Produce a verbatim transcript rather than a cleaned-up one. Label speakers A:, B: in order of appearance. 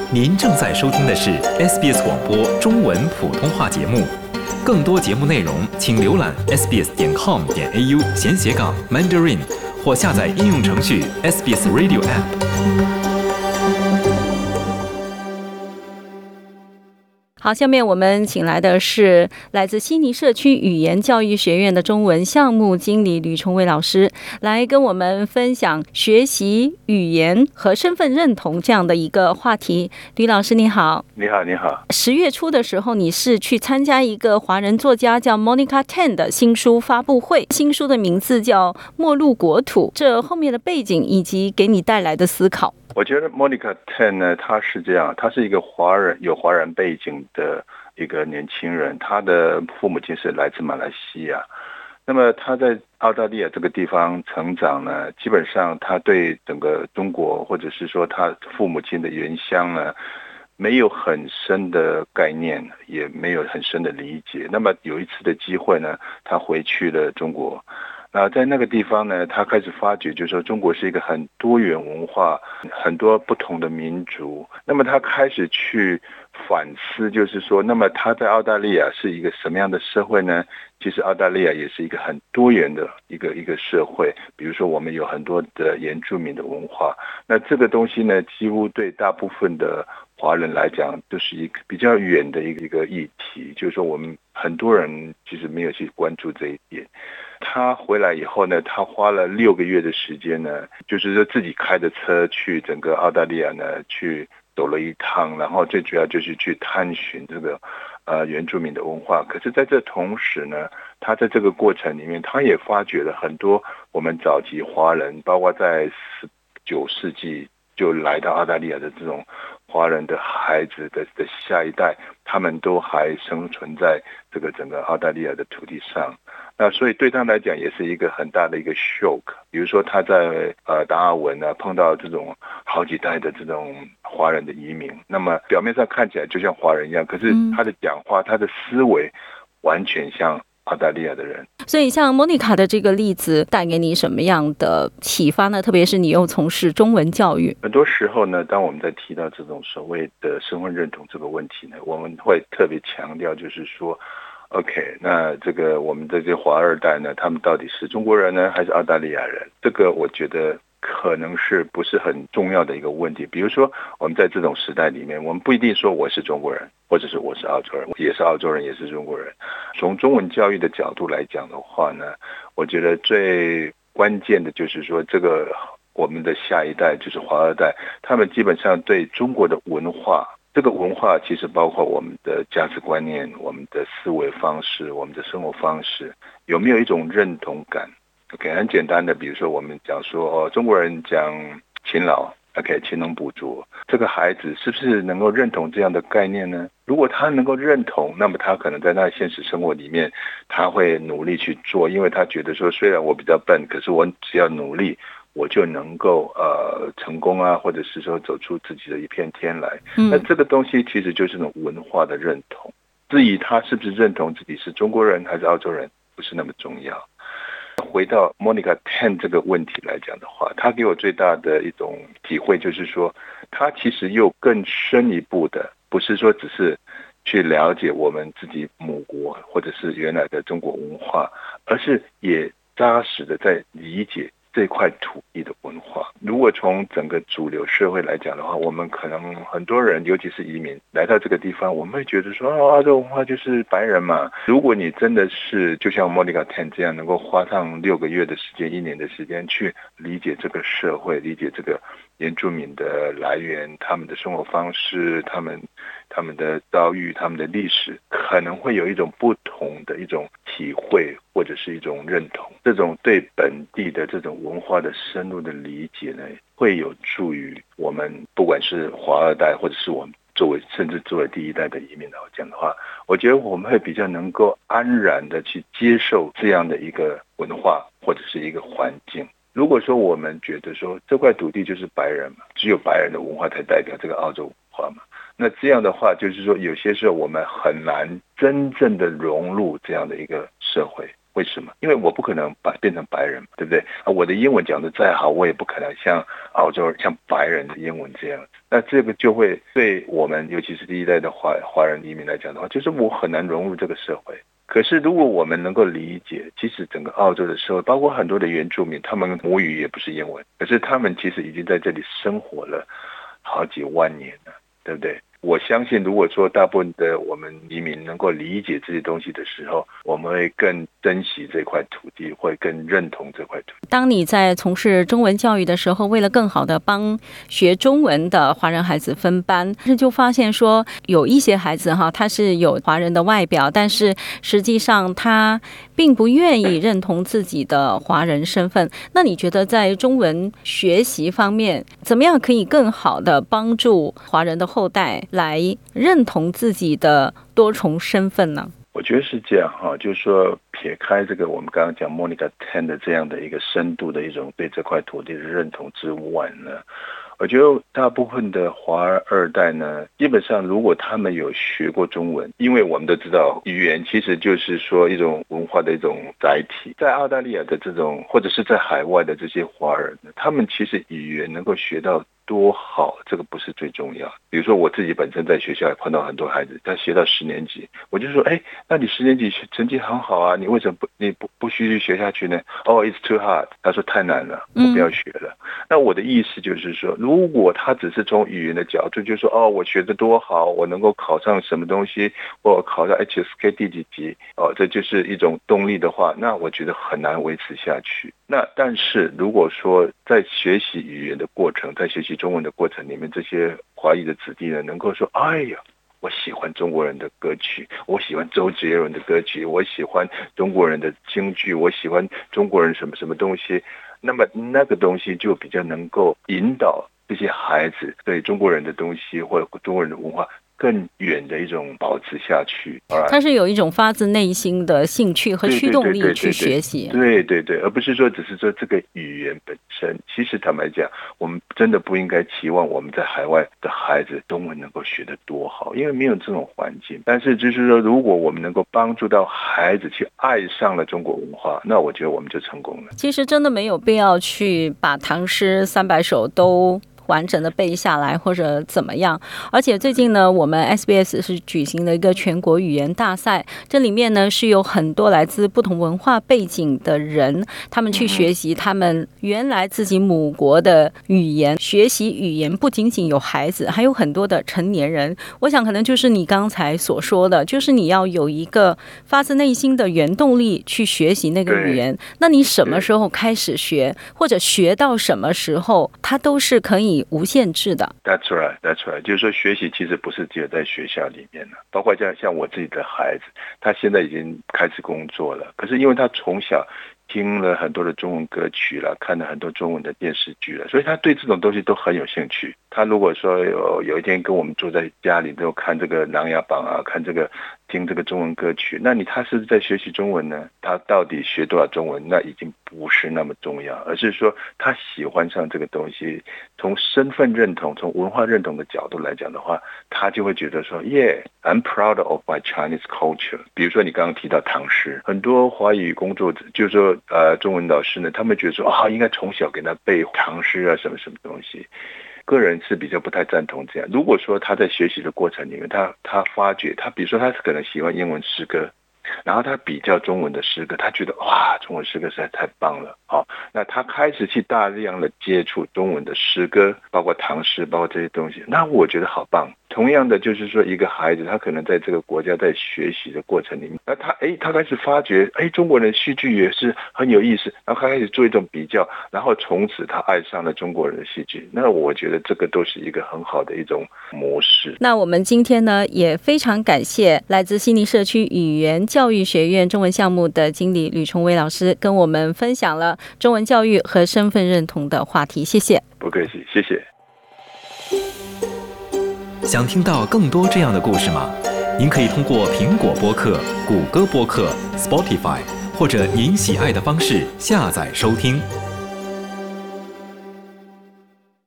A: 您正在收听的是 S B S 广播中文普通话节目，更多节目内容请浏览 s b s 点 com 点 a u 闲斜杠 Mandarin 或下载应用程序 S B S Radio App。
B: 好，下面我们请来的是来自悉尼社区语言教育学院的中文项目经理吕崇伟老师，来跟我们分享学习语言和身份认同这样的一个话题。吕老师你好。
C: 你好你好。
B: 十月初的时候，你是去参加一个华人作家叫 Monica Tan 的新书发布会，新书的名字叫《末路国土》，这后面的背景以及给你带来的思考。
C: 我觉得 Monica Tan 呢，他是这样，他是一个华人，有华人背景的一个年轻人，他的父母亲是来自马来西亚。那么他在澳大利亚这个地方成长呢，基本上他对整个中国或者是说他父母亲的原乡呢，没有很深的概念，也没有很深的理解。那么有一次的机会呢，他回去了中国。那在那个地方呢，他开始发觉，就是说中国是一个很多元文化，很多不同的民族。那么他开始去反思，就是说，那么他在澳大利亚是一个什么样的社会呢？其实澳大利亚也是一个很多元的一个一个社会。比如说，我们有很多的原住民的文化，那这个东西呢，几乎对大部分的华人来讲，就是一个比较远的一个一个议题。就是说，我们很多人其实没有去关注这一点。他回来以后呢，他花了六个月的时间呢，就是说自己开着车去整个澳大利亚呢去走了一趟，然后最主要就是去探寻这个呃原住民的文化。可是在这同时呢，他在这个过程里面，他也发掘了很多我们早期华人，包括在十九世纪就来到澳大利亚的这种华人的孩子的的下一代，他们都还生存在这个整个澳大利亚的土地上。那所以对他来讲也是一个很大的一个 shock。 比如说他在呃达尔文呢碰到这种好几代的这种华人的移民，那么表面上看起来就像华人一样，可是他的讲话、他的思维完全像澳大利亚的人。
B: 所以像 Monica 的这个例子带给你什么样的启发呢？特别是你又从事中文教育。
C: 很多时候呢，当我们在提到这种所谓的身份认同这个问题呢，我们会特别强调就是说OK， 那这个我们的这些华二代呢，他们到底是中国人呢，还是澳大利亚人？这个我觉得可能是不是很重要的一个问题。比如说，我们在这种时代里面，我们不一定说我是中国人，或者是我是澳洲人，也是澳洲人，也是中国人。从中文教育的角度来讲的话呢，我觉得最关键的就是说，这个我们的下一代就是华二代，他们基本上对中国的文化。这个文化其实包括我们的价值观念、我们的思维方式、我们的生活方式，有没有一种认同感 ？OK， 很简单的，比如说我们讲说哦，中国人讲勤劳 ，OK， 勤能补拙，这个孩子是不是能够认同这样的概念呢？如果他能够认同，那么他可能在那现实生活里面，他会努力去做，因为他觉得说，虽然我比较笨，可是我只要努力。我就能够呃成功啊，或者是说走出自己的一片天来。那这个东西其实就是一种文化的认同。至于他是不是认同自己是中国人还是澳洲人，不是那么重要。回到 Monica Tan 这个问题来讲的话，他给我最大的一种体会就是说，他其实又更深一步的，不是说只是去了解我们自己母国或者是原来的中国文化，而是也扎实的在理解这块土地的文化。如果从整个主流社会来讲的话，我们可能很多人，尤其是移民来到这个地方，我们会觉得说，哦，澳洲文化就是白人嘛。如果你真的是就像 Monica Tan 这样，能够花上六个月的时间、一年的时间去理解这个社会，理解这个原住民的来源、他们的生活方式、他们他们的遭遇、他们的历史，可能会有一种不同的一种体会，或者是一种认同。这种对本地的这种文化的深入的理解呢，会有助于我们不管是华二代，或者是我们作为甚至作为第一代的移民来讲的话，我觉得我们会比较能够安然的去接受这样的一个文化或者是一个环境。如果说我们觉得说这块土地就是白人嘛，只有白人的文化才代表这个澳洲文化嘛，那这样的话就是说有些时候我们很难真正的融入这样的一个社会。 为什么？因为我不可能把变成白人，对不对？啊，我的英文讲得再好，我也不可能像澳洲像白人的英文这样子。那这个就会对我们，尤其是第一代的华华人移民来讲的话，就是我很难融入这个社会。可是如果我们能够理解，其实整个澳洲的社会，包括很多的原住民，他们母语也不是英文，可是他们其实已经在这里生活了好几万年了，对不对？我相信如果说大部分的我们移民能够理解这些东西的时候，我们会更珍惜这块土地，会更认同这块土地。
B: 当你在从事中文教育的时候，为了更好的帮学中文的华人孩子分班，就发现说有一些孩子哈，他是有华人的外表，但是实际上他并不愿意认同自己的华人身份。那你觉得在中文学习方面，怎么样可以更好的帮助华人的后代来认同自己的多重身份呢？
C: 我觉得是这样哈，就是说撇开这个我们刚刚讲 Monica Tan 的这样的一个深度的一种对这块土地的认同之外呢，我觉得大部分的华二代呢，基本上如果他们有学过中文，因为我们都知道语言其实就是说一种文化的一种载体，在澳大利亚的这种或者是在海外的这些华人，他们其实语言能够学到多好，这个不是最重要。比如说我自己本身在学校也碰到很多孩子，他学到十年级，我就说，哎，那你十年级成绩很好啊，你为什么不你不不继续学下去呢？哦、oh, ，it's too hard。他说太难了，我不要学了。嗯、那我的意思就是说，如果他只是从语言的角度，就说哦，我学得多好，我能够考上什么东西，或考到 H S K 第几级，哦，这就是一种动力的话，那我觉得很难维持下去。那但是如果说在学习语言的过程，在学习中文的过程里面，这些华裔的子弟呢，能够说，哎呀，我喜欢中国人的歌曲，我喜欢周杰伦的歌曲，我喜欢中国人的京剧，我喜欢中国人什么什么东西，那么那个东西就比较能够引导这些孩子对中国人的东西或者中国人的文化更远的一种保持下去。
B: 它是有一种发自内心的兴趣和驱动力去学习，
C: 对对对，而不是说只是说这个语言本身。其实坦白讲，我们真的不应该期望我们在海外的孩子中文能够学得多好，因为没有这种环境。但是就是说，如果我们能够帮助到孩子去爱上了中国文化，那我觉得我们就成功了。
B: 其实真的没有必要去把唐诗三百首都完整的背下来或者怎么样。而且最近呢，我们 S B S 是举行了一个全国语言大赛，这里面呢是有很多来自不同文化背景的人，他们去学习他们原来自己母国的语言。学习语言不仅仅有孩子，还有很多的成年人。我想可能就是你刚才所说的，就是你要有一个发自内心的原动力去学习那个语言。那你什么时候开始学，或者学到什么时候，它都是可以无限制的。
C: That's right, that's right。 就是说学习其实不是只有在学校里面了，包括像像我自己的孩子，他现在已经开始工作了，可是因为他从小听了很多的中文歌曲了，看了很多中文的电视剧了，所以他对这种东西都很有兴趣。他如果说有有一天跟我们坐在家里都看这个《琅琊榜》啊，看这个听这个中文歌曲，那你他是不是在学习中文呢？他到底学多少中文，那已经不是那么重要，而是说他喜欢上这个东西，从身份认同、从文化认同的角度来讲的话，他就会觉得说 Yeah, I'm proud of my Chinese culture。 比如说你刚刚提到唐诗，很多华语工作者就是说呃中文老师呢，他们觉得说啊，应该从小给他背唐诗啊，什么什么东西。个人是比较不太赞同这样。如果说他在学习的过程里面，他他发觉他，比如说他可能喜欢英文诗歌，然后他比较中文的诗歌，他觉得哇，中文诗歌实在太棒了，好，那他开始去大量的接触中文的诗歌，包括唐诗，包括这些东西，那我觉得好棒。同样的就是说，一个孩子他可能在这个国家在学习的过程里面，那他哎，他开始发觉哎，中国人的戏剧也是很有意思，然后他开始做一种比较，然后从此他爱上了中国人的戏剧。那我觉得这个都是一个很好的一种模式。
B: 那我们今天呢，也非常感谢来自悉尼社区语言教育学院中文项目的经理吕崇威老师，跟我们分享了中文教育和身份认同的话题。谢谢。
C: 不客气，谢谢。
A: 想听到更多这样的故事吗？您可以通过苹果播客、谷歌播客、Spotify 或者您喜爱的方式下载收听。